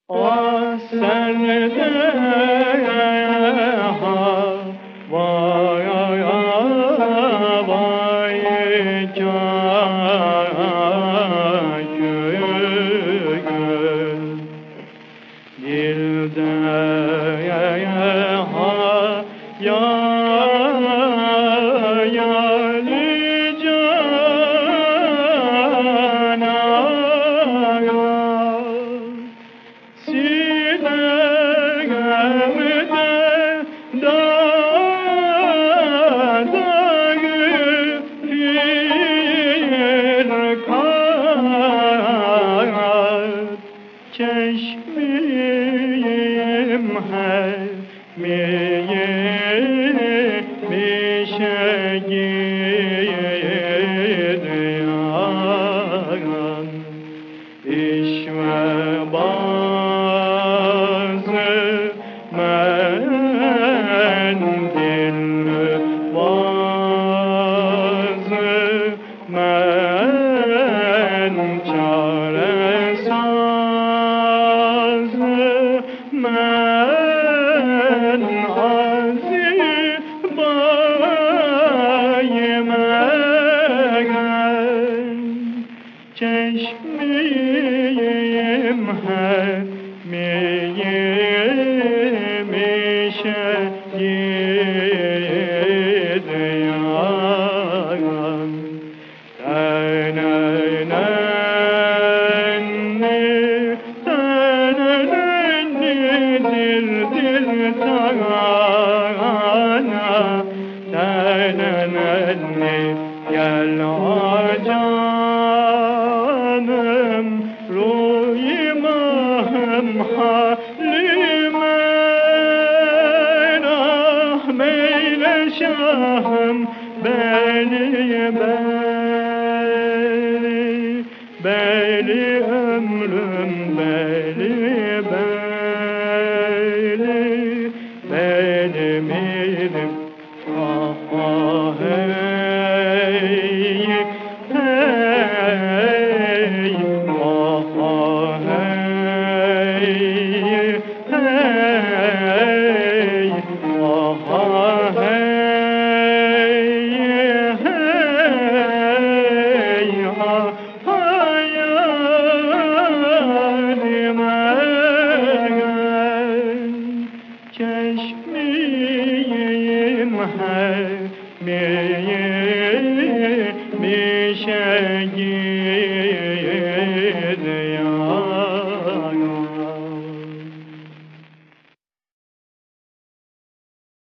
Ah sende vay vay dilde ya çeşmeyim bir şey gidiyor iş ve bazı mendil bazı çare sazı men aziz baymen çeşmeyim miyim işe gidiyor gel canım ruhimam halime rahmeyle şahım beli ömrüm benim ilim hey hey hey çeşmeyim bir şey gidiyor